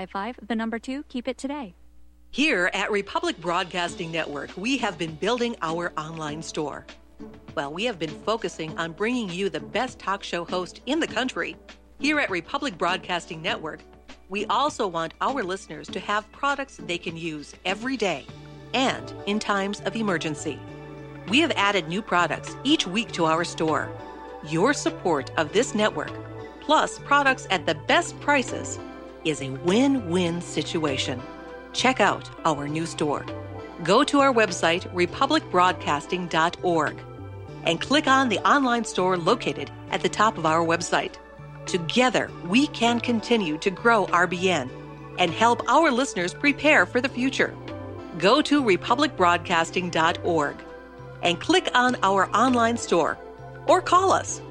855, 2, keep it today. Here at Republic Broadcasting Network, we have been building our online store. Well, we have been focusing on bringing you the best talk show host in the country. Here at Republic Broadcasting Network, we also want our listeners to have products they can use every day and in times of emergency. We have added new products each week to our store. Your support of this network, plus products at the best prices, is a win-win situation. Check out our new store. Go to our website, republicbroadcasting.org, and click on the online store located at the top of our website. Together, we can continue to grow RBN and help our listeners prepare for the future. Go to republicbroadcasting.org and click on our online store or call us.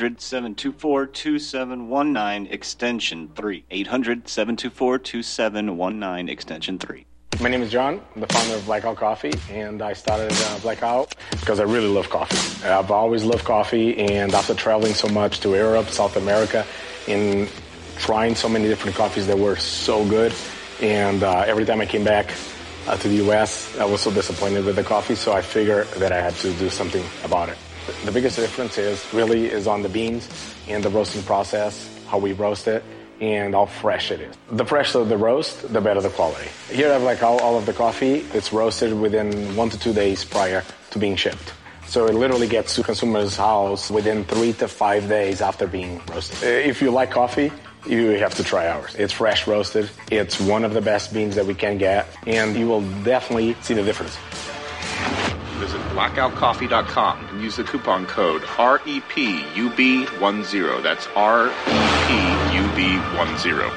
800-724-2719, extension 3. 800-724-2719, extension 3. My name is John. I'm the founder of Blackout Coffee, and I started Blackout because I really love coffee. I've always loved coffee, and after traveling so much to Europe, South America, and trying so many different coffees that were so good, and every time I came back to the U.S., I was so disappointed with the coffee, so I figured that I had to do something about it. The biggest difference is on the beans and the roasting process, how we roast it, and how fresh it is. The fresher the roast, the better the quality. Here I have all of the coffee. It's roasted within 1 to 2 days prior to being shipped. So it literally gets to consumer's house within 3 to 5 days after being roasted. If you like coffee, you have to try ours. It's fresh roasted. It's one of the best beans that we can get, and you will definitely see the difference. Visit blackoutcoffee.com and use the coupon code REPUB10. That's REPUB10.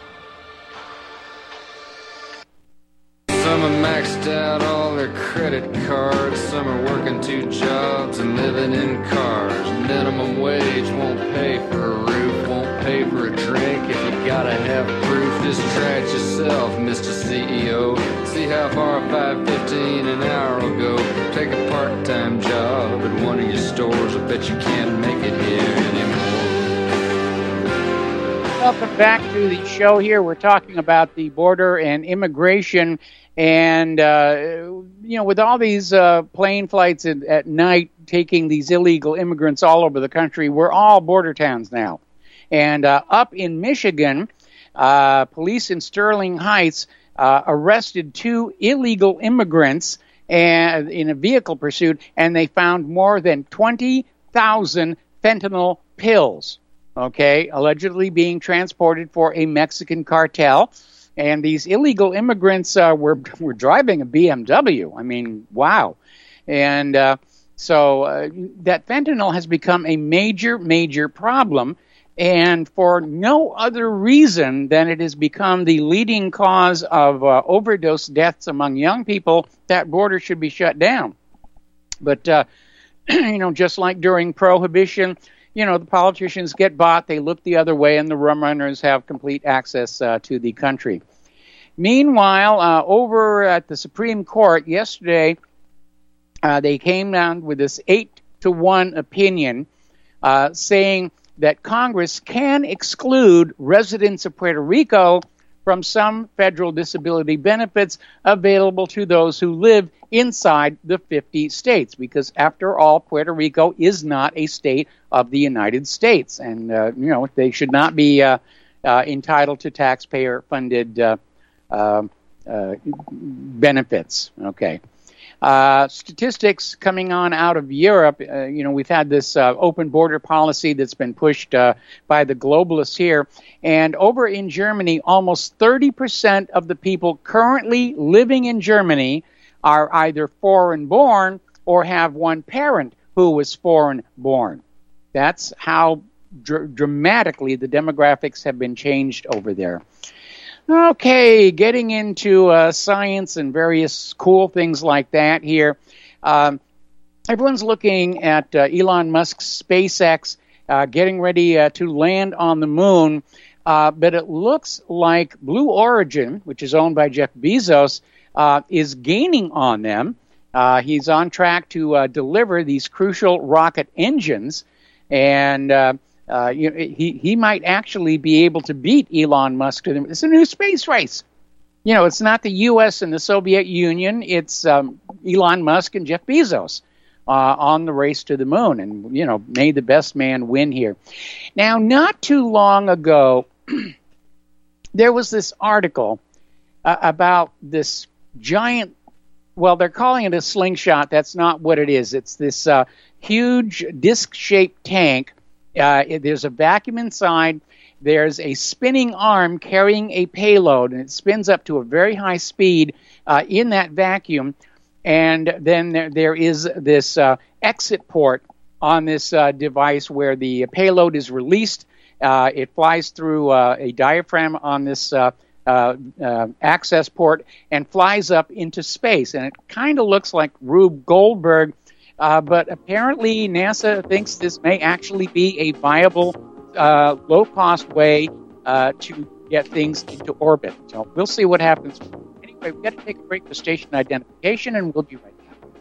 Some are maxed out all their credit cards. Some are working 2 jobs and living in cars. Minimum wage won't pay for a roof, won't pay for a drink. If you gotta have proof, just try it yourself, Mr. CEO. See how far $5.15 an hour will go. Take a part-time job at one of your stores. I bet you can't make it here anymore. Welcome back to the show here. We're talking about the border and immigration. And, with all these plane flights at night taking these illegal immigrants all over the country, we're all border towns now. And up in Michigan, police in Sterling Heights arrested 2 illegal immigrants in a vehicle pursuit, and they found more than 20,000 fentanyl pills, allegedly being transported for a Mexican cartel. And these illegal immigrants were driving a BMW. I mean, wow. And so that fentanyl has become a major, major problem, and for no other reason than it has become the leading cause of overdose deaths among young people. That border should be shut down. But, just like during Prohibition, the politicians get bought, they look the other way, and the rum runners have complete access to the country. Meanwhile, over at the Supreme Court yesterday, they came down with this 8-1 opinion saying that Congress can exclude residents of Puerto Rico from some federal disability benefits available to those who live inside the 50 states, because after all, Puerto Rico is not a state of the United States, and they should not be entitled to taxpayer-funded benefits. Statistics coming on out of Europe, we've had this open border policy that's been pushed by the globalists here. And over in Germany, almost 30% of the people currently living in Germany are either foreign-born or have one parent who was foreign-born. That's how dramatically the demographics have been changed over there. Okay, getting into science and various cool things like that here. Everyone's looking at Elon Musk's SpaceX getting ready to land on the moon, but it looks like Blue Origin, which is owned by Jeff Bezos, is gaining on them. He's on track to deliver these crucial rocket engines, and he might actually be able to beat Elon Musk. It's a new space race. It's not the U.S. and the Soviet Union. It's Elon Musk and Jeff Bezos on the race to the moon. And, may the best man win here. Now, not too long ago, there was this article about this giant, well, they're calling it a slingshot. That's not what it is. It's this huge disc-shaped tank. There's a vacuum inside. There's a spinning arm carrying a payload, and it spins up to a very high speed in that vacuum. And then there is this exit port on this device where the payload is released. It flies through a diaphragm on this access port and flies up into space. And it kind of looks like Rube Goldberg. But apparently NASA thinks this may actually be a viable, low-cost way to get things into orbit. So we'll see what happens. Anyway, we've got to take a break for station identification, and we'll be right back.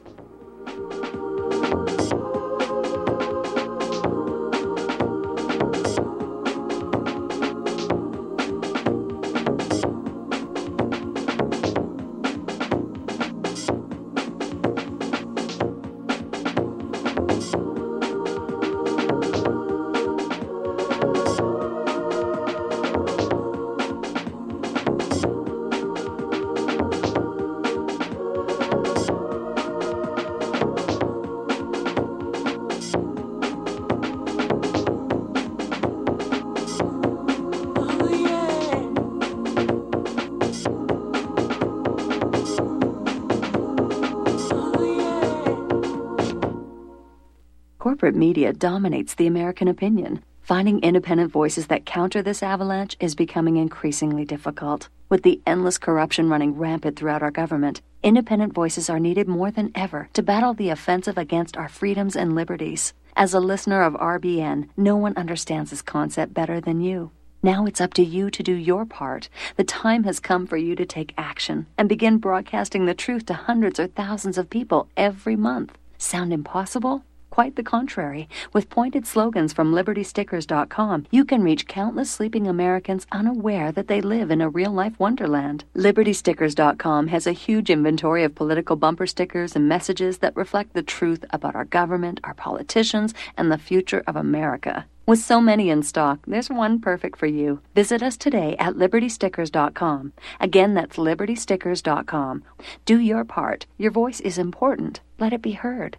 Corporate media dominates the American opinion. Finding independent voices that counter this avalanche is becoming increasingly difficult. With the endless corruption running rampant throughout our government, independent voices are needed more than ever to battle the offensive against our freedoms and liberties. As a listener of RBN, no one understands this concept better than you. Now it's up to you to do your part. The time has come for you to take action and begin broadcasting the truth to hundreds or thousands of people every month. Sound impossible? Quite the contrary. With pointed slogans from LibertyStickers.com, you can reach countless sleeping Americans unaware that they live in a real-life wonderland. LibertyStickers.com has a huge inventory of political bumper stickers and messages that reflect the truth about our government, our politicians, and the future of America. With so many in stock, there's one perfect for you. Visit us today at libertystickers.com. Again, that's libertystickers.com. Do your part. Your voice is important. Let it be heard.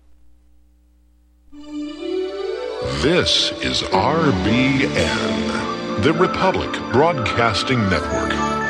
This is RBN, the Republic Broadcasting Network.